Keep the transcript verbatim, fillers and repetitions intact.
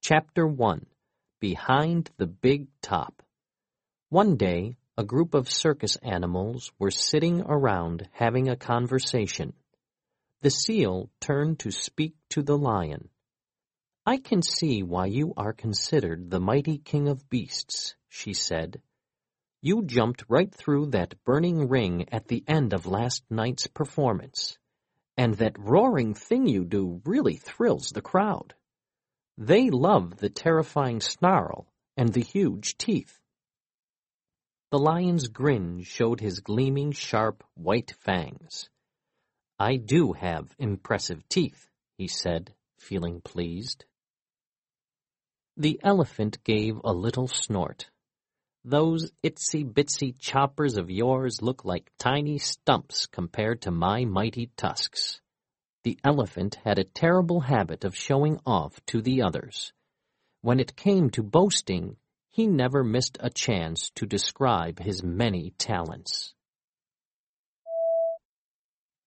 Chapter one. Behind the Big Top. One day, a group of circus animals were sitting around having a conversation. The seal turned to speak to the lion. "I can see why you are considered the mighty king of beasts," she said. "You jumped right through that burning ring at the end of last night's performance, and that roaring thing you do really thrills the crowd. They love the terrifying snarl and the huge teeth." The lion's grin showed his gleaming, sharp, white fangs. "I do have impressive teeth," he said, feeling pleased. The elephant gave a little snort. "Those itsy-bitsy choppers of yours look like tiny stumps compared to my mighty tusks." The elephant had a terrible habit of showing off to the others. When it came to boasting, he never missed a chance to describe his many talents.